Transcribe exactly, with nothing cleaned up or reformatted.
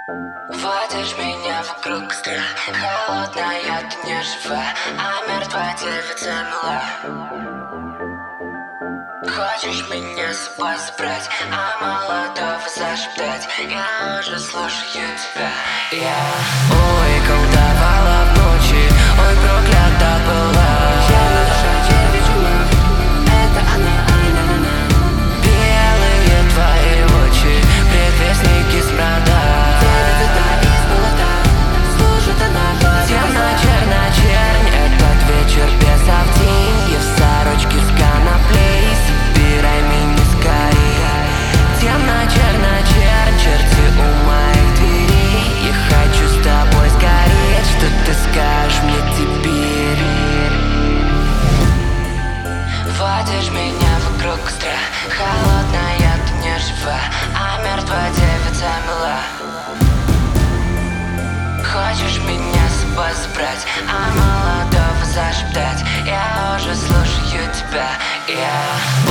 Водишь меня вокруг страх, холодная, ты не жива, а мертва девица мила. Хочешь меня с собой забрать, а молодого зашептать, я уже слушаю тебя. Я ой, колдовала в ночи, ой, проклята была. Я на душе вижу, это она, она, она. Белые твои очи, предвестники смрада. Темно-черно-чернь, этот вечер без авдинья, в сорочке с коноплей, собирай меня скорее. Темно-черно-чернь, черти у моих дверей, я хочу с тобой сгореть, что ты скажешь мне теперь? Водишь меня вокруг костра, холодная, ты не жива, а мертва девица мила. Хочешь меня с собой забрать, а молодого зашептать, я уже слушаю тебя. Я